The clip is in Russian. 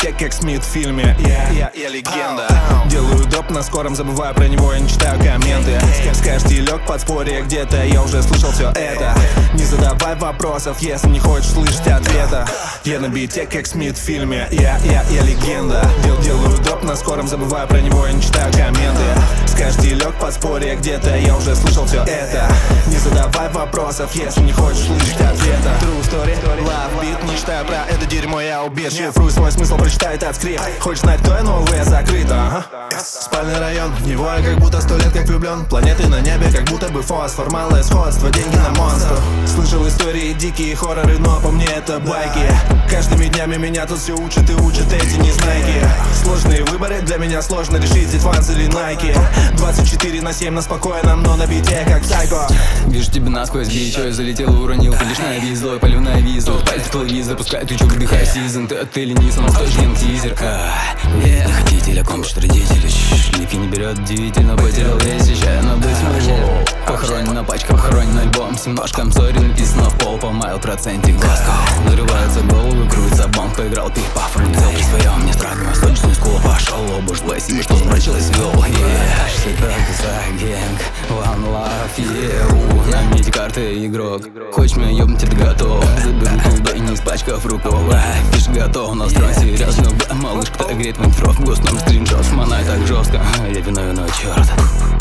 бите, как Смит в фильме. Я легенда. Делаю доп на скором, забываю про него, я не читаю комменты. Скажешь, лег подспорье где-то, я уже слышал все это. Не задавай вопросов, если не хочешь слышать ответа. Я на бите, как Смит в фильме. Я легенда. Делаю доп на скором, забываю про него, я не читаю комменты. Скажешь, лег подспорье где-то, я уже слышал все это. Не задавай вопросов, если не хочешь слышать ответа. True story, love beat, не читаю про это дерьмо, я убит. Шифруй свой смысл, прочитай этот скрипт. Хочешь знать, кто я, новое закрыто. Спальный район, в него я как будто 100 лет как влюблен. Планеты на небе, как будто бы фосфор. Малое сходство, деньги на монстру. Слышал истории, дикие хорроры, но по мне это байки. Каждыми днями меня тут все учат и учат эти незнайки. Сложные выборы, для меня сложно решить, Advance или Nike. 24/7 на спокойном, но на бите как сайко. Вижу тебя насквозь, бичо, я залетел и уронил. Ты лишь на визло, поливная виза. Пальцы в твой виз, запускай тучу, выдыхай сизон. Ты от Ленис, он источник тизер. Хотите о ком, что родители. Липки не берет, удивительно, потерял весь, езжаю на быть моего. Похоронен на пачках, похоронен альбом. С немножко сори написано в пол, по майл процентик. Зарываются головы, крутится бомб, поиграл пих-паф. Взял при своем, мне страшно, восточную школу пошел. Обуж, спасибо, что замрачилась вел. Все так за гэнг, one love, yeah. На меди карты игрок. Хочешь меня ёбнуть, ты готов. Заберу туда и не испачкав рукав. Фиш готов, настроен серьезно. Малышка так греет мой троф. Госном скриншот, шмонай так жестко. Я виновен, черт.